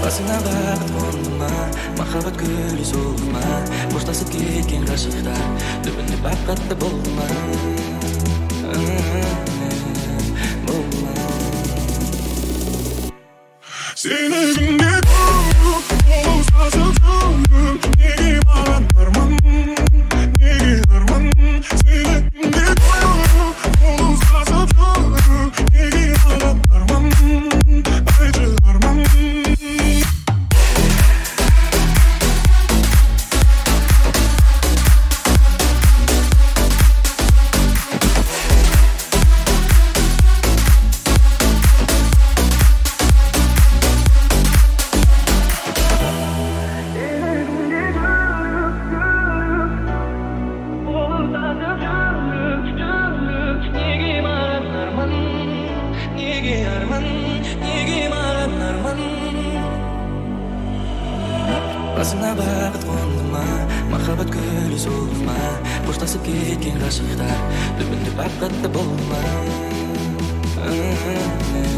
басыңа бақыт қонды ма, махаббат гүлі солды ма, қоштасып кеткен ғашықтар түбінде бақытты болды ма? Seni günde korup olsa sözüm, neге mağan arman, neге arman. Seni günde korup olsa sözüm, neге mağan arman, aycı arman. Басыңа бақыт қонды ма, махаббат гүлі солды ма, қоштасып кеткен ғашықтар түбінде бақытты болды ма?